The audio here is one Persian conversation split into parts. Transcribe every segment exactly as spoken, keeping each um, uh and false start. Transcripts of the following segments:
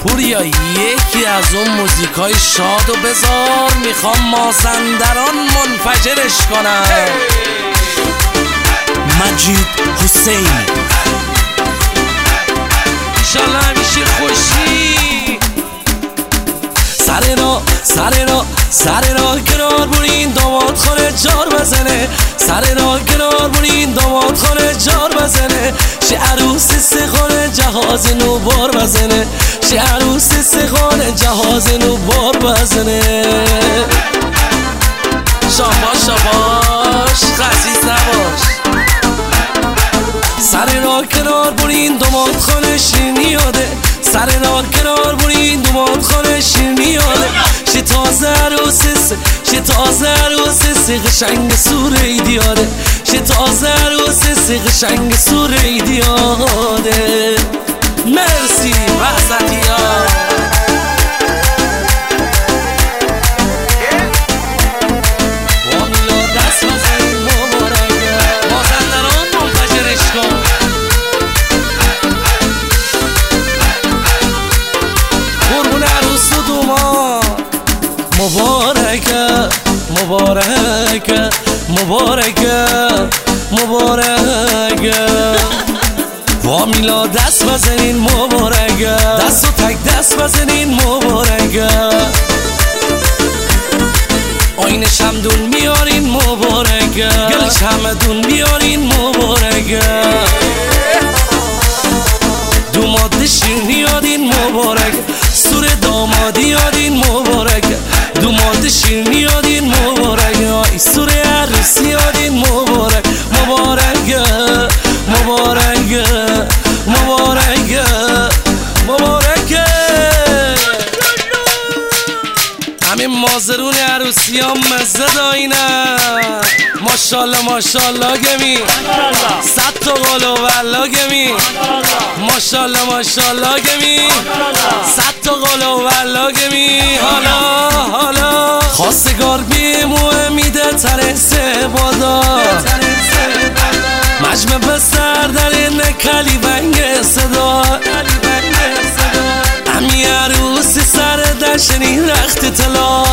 پوریا یکی از اون موزیکای شادو بذار، میخوام مازندران منفجرش کنم. مجید حسین ایشالله همیشه خوشی. سر را سر را سر را کنار برین داماد خانه جار بزنه، سر را کنار برین داماد خانه جار بزنه، شه عروسی سه خانه جهاز نو بار بزنه، شه عروسی سه خانه جهاز نو بار بزنه. شاباش شاباش خسیس نباش. سر را کنار برین داماد خانه شیرینی یاده، سر را کنار برین داماد خانه شیرینی یاده، شه تازه عروسی سه شه تازه عروسی سه قشنگ سور ایدیاده، شه تازه عروسی سه قشنگ سور ایدیاده. مرسی وحستی ها. وامیلا دست بزنین مبارکه، مازندران منفجرش کن. قربون عروس و دومان مبارکه مبارکه مبارکه مبارکه. وامیلا دست بزنین مبارکه، دست و تک دست بزنین مبارکه. آین شمدون میارین مبارکه، گل شمدون میارین مبارکه. دوماد شیرینی یادین مبارک، سور دامادی یادین مبارک، دوماد شیرینی یادین مبارک، آی سور عروسی یادین مبارک. مبارک مبارک مبارک مبارک. همین مازرون عروسی ها مزه داینن. ماشالله ماشالله گمی صد تا قول و والله گمی، ماشالله ماشالله گمی صد تا قول و والله گمی. حالا حالا خواستگار بیموه میده تره سه بادا، مجمع بستر در این کلی بنگ صدا، امی عروسی سر دشنی رخت طلا،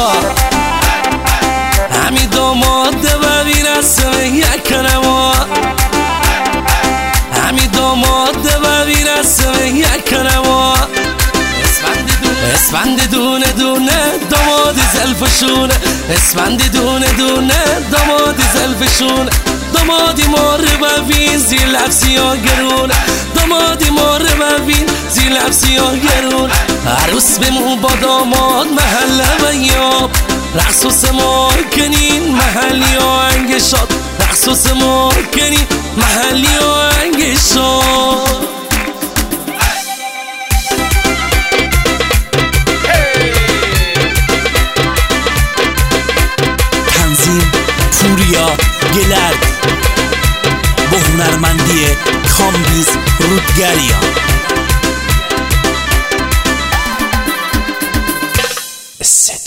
همی داماد ببین اسم یک کنما، همی داماد ببین اسم یک کنما. اسفند دونه دونه دامادی زلفشونه، اسفند دونه دونه دامادی زلفشونه، دامادی مار ببین زیر لبسی ها گرونه، دامادی مار ببین زیر لبسی ها گرونه. عروس بمو با داماد محله بیاب، رقص و سمار کنین محلی ها انگشاد، رقص و سمار کنین محلی ها انگشاد. تنظیم پوریا گلرد با هنرمندی کامبیز رودگریان.